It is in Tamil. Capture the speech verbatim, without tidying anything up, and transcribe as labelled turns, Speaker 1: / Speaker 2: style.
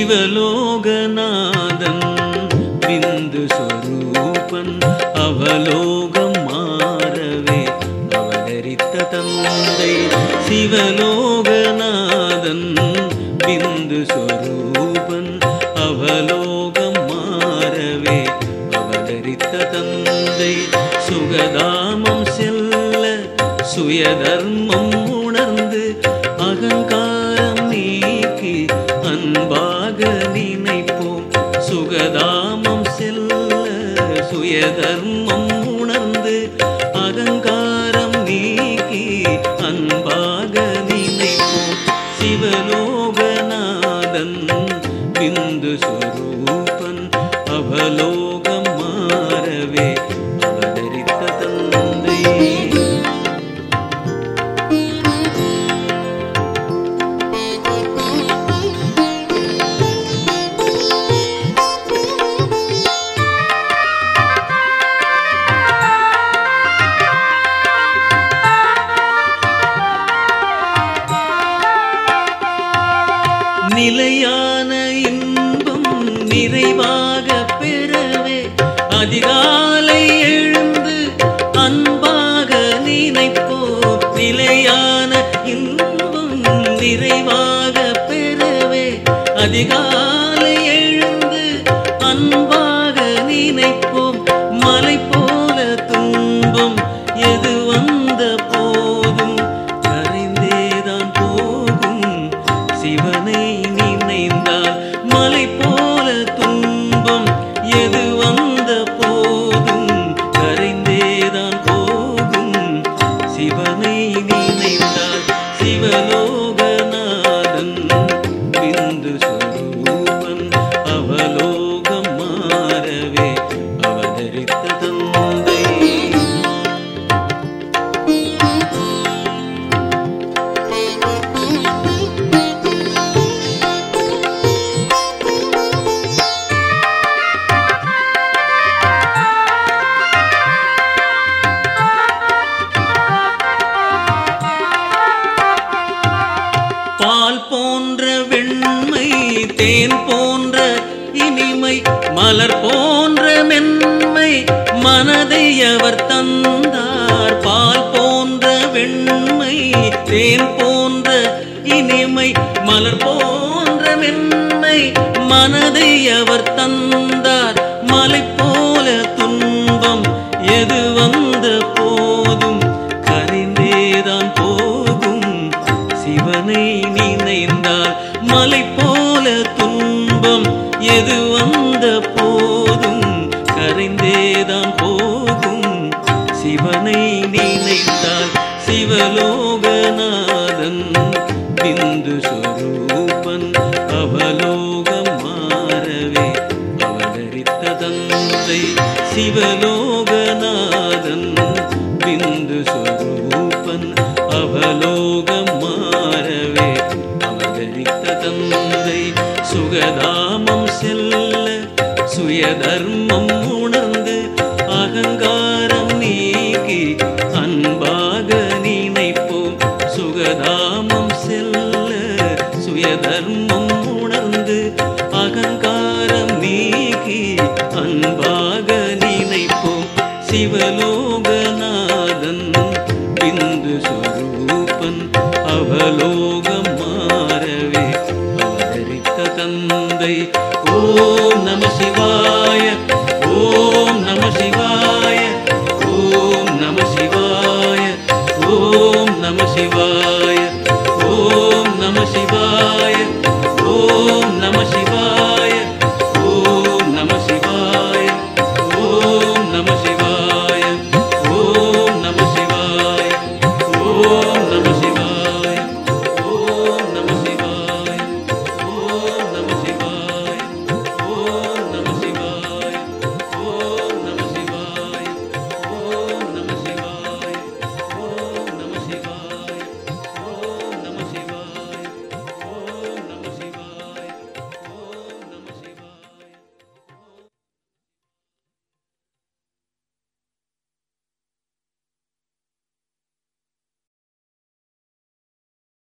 Speaker 1: சிவலோகநாதன் பிந்து சொரூபன் அவலோகம் மாறவே அவதரித்த தந்தை. சிவலோகநாதன் பிந்து சொரூபன் அவலோகம் மாறவே அவதரித்த தந்தை. சுகதாமம் செல்ல சுயதர்மம் உணர்ந்து அகங்காரம் நீக்கி அன்பாக நினைப்போம். சுகதாமம் செல்ல சுயதர்மம் உணர்ந்து அகங்காரம் நீக்கி அன்பாக நினைப்போம். சிவலோகநாதன் பிந்து சொரூபன் அவலோகம் மாறவே அவதரித்த தந்தை. நிலையான இன்பம் நிறைவாக பெறவே அதிகாலை எழுந்து அன்பாக நினைப்போம். நிலையான இன்பம் நிறைவாக பெறவே அதிகாலை எழுந்து அன்பாக நினைப்போம். மலை போல துன்பம் எது வந்த போதும் கரைந்தேதான் போகும் சிவனை நினைந்தால். மலை போல துன்பம் எது வந்த போதும் கரைந்தேதான் போகும் சிவனை நினைந்தால். சிவலோகநாதன் பிந்து சொரூபன் அவலோகம் மாறவே அவதரித்த தந்தை. பால் போன்ற வெண்மை தேன் போன்ற இனிமை மலர் போன்ற மென்மை மனதை அவர் தந்தார். பால் போன்ற வெண்மை தேன் போன்ற இனிமை மலர் போன்ற மென்மை மனதை அவர் தந்தார். மலை போல துன்பம் எது வந்த போதும் கரைந்தேதான் போகும் சிவனை நினைந்தால். மலை போல துன்பம் எது வந்த போதும் கரைந்தேதான் போகும் சிவனை நினைந்தால். சிவலோகநாதன் பிந்து சொரூபன் அவலோகம் மாறவே அவதரித்த தந்தை. சிவலோகநாதன் பிந்து சொரூபன் அவலோகம் மாறவே அவதரித்த தந்தை. சுகதாமம் செல்ல சுயதர்மம் உணர்ந்து அகங்காரம் நீக்கி அன்பாக நினைப்போம். சுகதாமம் செல்ல சுயதர்மம் உணர்ந்து அகங்காரம் நீக்கி அன்பாக நினைப்போம். சிவலோகநாதன் பிந்து சொரூபன் அவலோகம் மாறவே அவதரித்த தந்தை. ஓம் நம சிவாய.